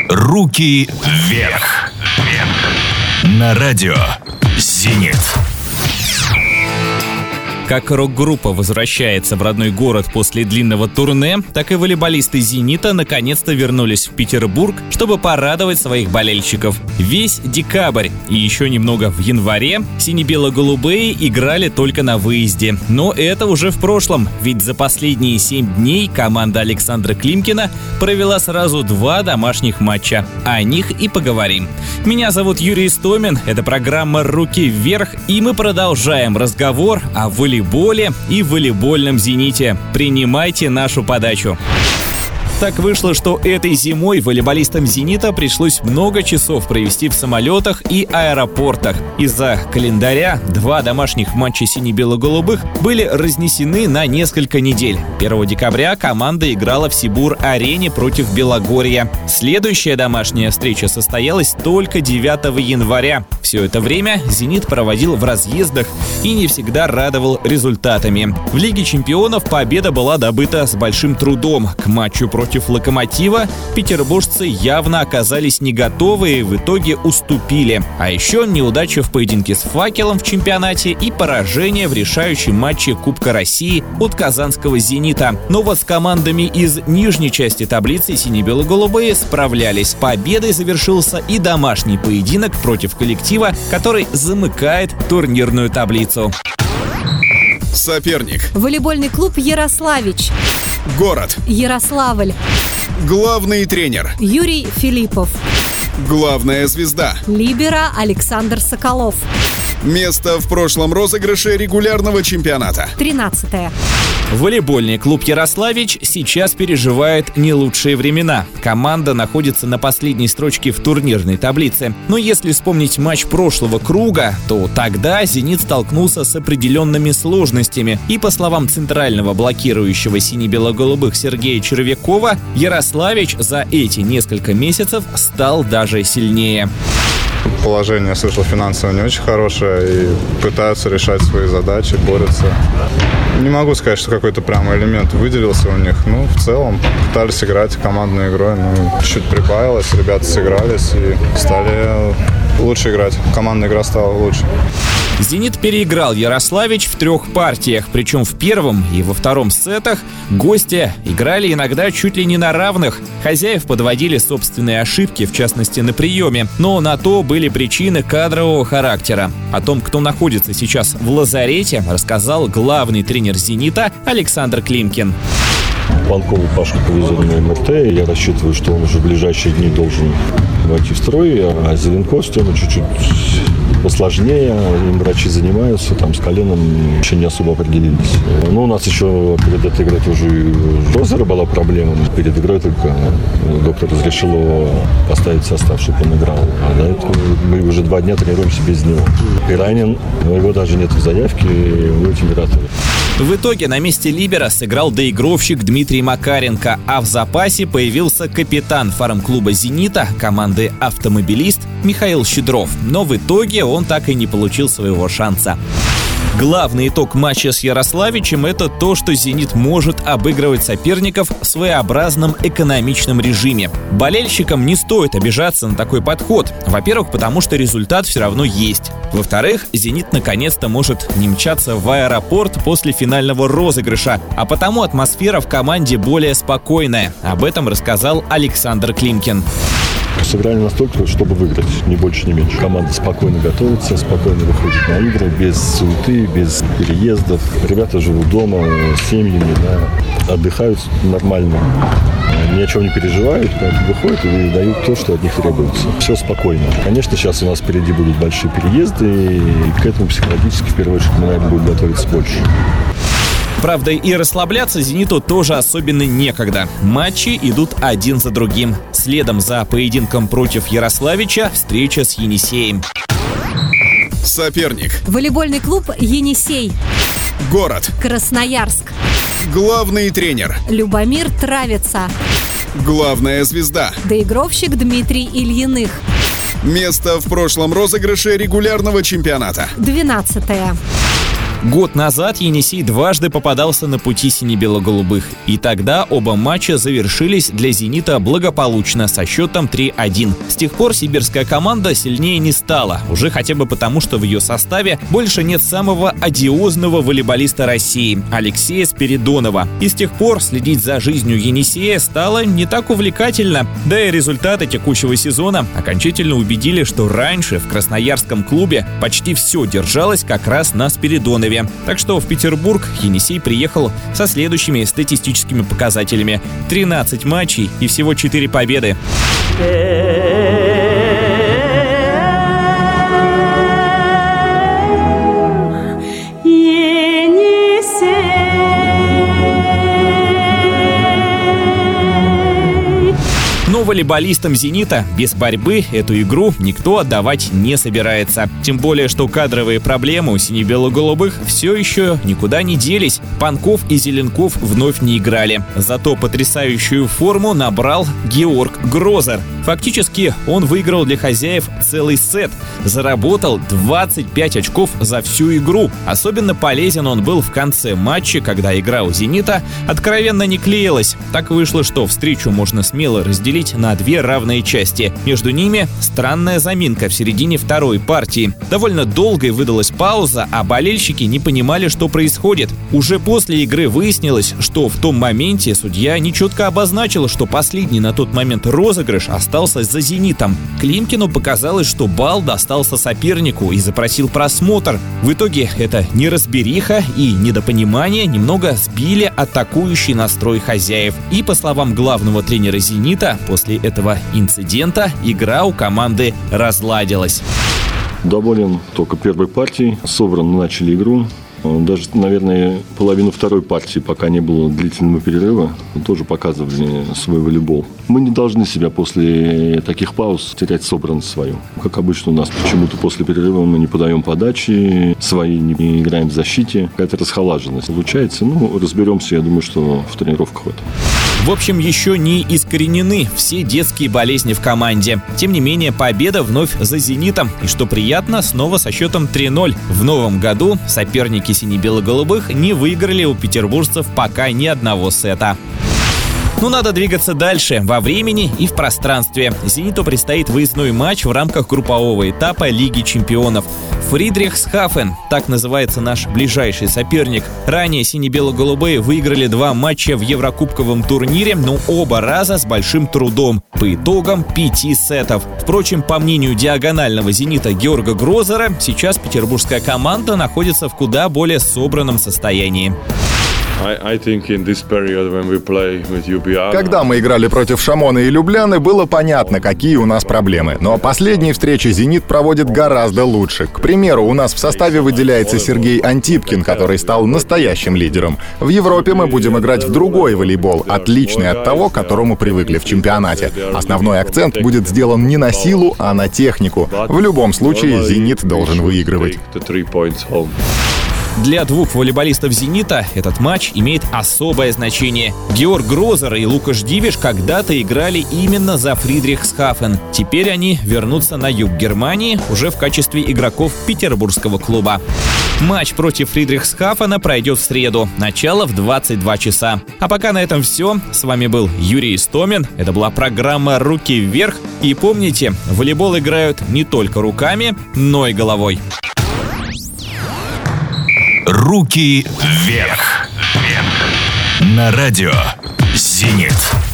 Руки вверх. На радио «Зенит». Как рок-группа возвращается в родной город после длинного турне, так и волейболисты «Зенита» наконец-то вернулись в Петербург, чтобы порадовать своих болельщиков. Весь декабрь и еще немного в январе сине-бело-голубые играли только на выезде. Но это уже в прошлом, ведь за последние 7 дней команда Александра Климкина провела сразу 2 домашних матча. О них и поговорим. Меня зовут Юрий Истомин, это программа «Руки вверх», и мы продолжаем разговор о волейболе и волейбольном «Зените». Принимайте нашу подачу. Так вышло, что этой зимой волейболистам «Зенита» пришлось много часов провести в самолетах и аэропортах. Из-за календаря 2 домашних матча сине-бело-голубых были разнесены на несколько недель. 1 декабря команда играла в Сибур-арене против Белогорья. Следующая домашняя встреча состоялась только 9 января. Все это время «Зенит» проводил в разъездах и не всегда радовал результатами. В Лиге чемпионов победа была добыта с большим трудом. К матчу против «Локомотива» петербуржцы явно оказались не готовы и в итоге уступили. А еще неудача в поединке с «Факелом» в чемпионате и поражение в решающем матче Кубка России от казанского «Зенита». Но вот с командами из нижней части таблицы сине-бело-голубые справлялись. Победой завершился и домашний поединок против коллектива, который замыкает турнирную таблицу. Соперник. Волейбольный клуб «Ярославич». Город. Ярославль. Главный тренер. Юрий Филиппов. Главная звезда. Либеро Александр Соколов. Место в прошлом розыгрыше регулярного чемпионата. 13-е. Волейбольный клуб «Ярославич» сейчас переживает не лучшие времена. Команда находится на последней строчке в турнирной таблице. Но если вспомнить матч прошлого круга, то тогда «Зенит» столкнулся с определенными сложностями. И по словам центрального блокирующего сине-бело-голубых Сергея Червякова, «Ярославич» за эти несколько месяцев стал даже сильнее. Положение, я слышал, финансово не очень хорошее, и пытаются решать свои задачи, борются. Не могу сказать, что какой-то прям элемент выделился у них. Ну, в целом, пытались играть командной игрой, чуть прибавилось, ребята сыгрались и стали лучше играть. Командная игра стала лучше. «Зенит» переиграл «Ярославич» в 3 партиях, причем в первом и во втором сетах гости играли иногда чуть ли не на равных. Хозяев подводили собственные ошибки, в частности на приеме, но на то были причины кадрового характера. О том, кто находится сейчас в лазарете, рассказал главный тренер «Зенита» Александр Климкин. Панкову Пашку повезли на МРТ, и я рассчитываю, что он уже в ближайшие дни должен войти в строй, а Зеленков с тем чуть-чуть посложнее, им врачи занимаются, там с коленом еще не особо определились. Но у нас еще перед этой игрой тоже у Розера была проблема, перед игрой только доктор разрешил его поставить в состав, чтобы он играл, а до этого мы уже 2 дня тренируемся без него. И ранен, но его даже нет в заявке, у него температура. В итоге на месте либера сыграл доигровщик Дмитрий Макаренко, а в запасе появился капитан фарм-клуба «Зенита» команды «Автомобилист» Михаил Щедров. Но в итоге он так и не получил своего шанса. Главный итог матча с Ярославичем – это то, что «Зенит» может обыгрывать соперников в своеобразном экономичном режиме. Болельщикам не стоит обижаться на такой подход. Во-первых, потому что результат все равно есть. Во-вторых, «Зенит» наконец-то может не мчаться в аэропорт после финального розыгрыша, а потому атмосфера в команде более спокойная. Об этом рассказал Александр Климкин. Сыграли настолько, чтобы выиграть, ни больше, ни меньше. Команда спокойно готовится, спокойно выходит на игры, без суеты, без переездов. Ребята живут дома, с семьями, отдыхают нормально, ни о чем не переживают, поэтому выходят и дают то, что от них требуется. Все спокойно. Конечно, сейчас у нас впереди будут большие переезды, и к этому психологически, в первую очередь, мы, наверное, будем готовиться больше. Правда, и расслабляться «Зениту» тоже особенно некогда. Матчи идут один за другим. Следом за поединком против Ярославича встреча с Енисеем. Соперник. Волейбольный клуб «Енисей». Город. Красноярск. Главный тренер. Любомир Травица. Главная звезда. Доигровщик Дмитрий Ильиных. Место в прошлом розыгрыше регулярного чемпионата. 12-е. Год назад Енисей дважды попадался на пути сине-бело-голубых, и тогда оба матча завершились для «Зенита» благополучно со счетом 3-1. С тех пор сибирская команда сильнее не стала, уже хотя бы потому, что в ее составе больше нет самого одиозного волейболиста России – Алексея Спиридонова. И с тех пор следить за жизнью Енисея стало не так увлекательно. Да и результаты текущего сезона окончательно убедили, что раньше в красноярском клубе почти все держалось как раз на Спиридонове. Так что в Петербург Енисей приехал со следующими статистическими показателями: 13 матчей и всего 4 победы. Но волейболистам «Зенита» без борьбы эту игру никто отдавать не собирается. Тем более, что кадровые проблемы у сине-бело-голубых все еще никуда не делись. Панков и Зеленков вновь не играли. Зато потрясающую форму набрал Георг Грозер. Фактически он выиграл для хозяев целый сет. Заработал 25 очков за всю игру. Особенно полезен он был в конце матча, когда игра у «Зенита» откровенно не клеилась. Так вышло, что встречу можно смело разделить на две равные части. Между ними странная заминка в середине второй партии. Довольно долгой выдалась пауза, а болельщики не понимали, что происходит. Уже после игры выяснилось, что в том моменте судья нечетко обозначил, что последний на тот момент розыгрыш остался за «Зенитом». Климкину показалось, что балл достался сопернику, и запросил просмотр. В итоге эта неразбериха и недопонимание немного сбили атакующий настрой хозяев. И, по словам главного тренера «Зенита», после этого инцидента игра у команды разладилась. Доволен только первой партией. Собран начали игру. Даже, наверное, половину второй партии, пока не было длительного перерыва, тоже показывали свой волейбол. Мы не должны себя после таких пауз терять собранность свою. Как обычно у нас почему-то после перерыва мы не подаем подачи, свои не играем в защите. Какая-то расхолаженность получается. Разберемся, я думаю, что в тренировках в этом. В общем, еще не искоренены все детские болезни в команде. Тем не менее, победа вновь за «Зенитом». И что приятно, снова со счетом 3-0. В новом году соперники сине-бело-голубых не выиграли у петербуржцев пока ни одного сета. Надо двигаться дальше, во времени и в пространстве. «Зениту» предстоит выездной матч в рамках группового этапа Лиги чемпионов. Фридрихсхафен, так называется наш ближайший соперник. Ранее сине-бело-голубые выиграли 2 матча в Еврокубковом турнире, но оба раза с большим трудом. По итогам 5 сетов. Впрочем, по мнению диагонального «Зенита» Георга Грозера, сейчас петербургская команда находится в куда более собранном состоянии. Когда мы играли против Шамона и Любляны, было понятно, какие у нас проблемы. Но последние встречи «Зенит» проводит гораздо лучше. К примеру, у нас в составе выделяется Сергей Антипкин, который стал настоящим лидером. В Европе мы будем играть в другой волейбол, отличный от того, к которому привыкли в чемпионате. Основной акцент будет сделан не на силу, а на технику. В любом случае, «Зенит» должен выигрывать. Для двух волейболистов «Зенита» этот матч имеет особое значение. Георг Грозер и Лукаш Дивиш когда-то играли именно за Фридрихсхафен. Теперь они вернутся на юг Германии уже в качестве игроков петербургского клуба. Матч против Фридрихсхафена пройдет в среду. Начало в 22 часа. А пока на этом все. С вами был Юрий Истомин. Это была программа «Руки вверх». И помните, в волейбол играют не только руками, но и головой. «Руки вверх» на радио «Зенит».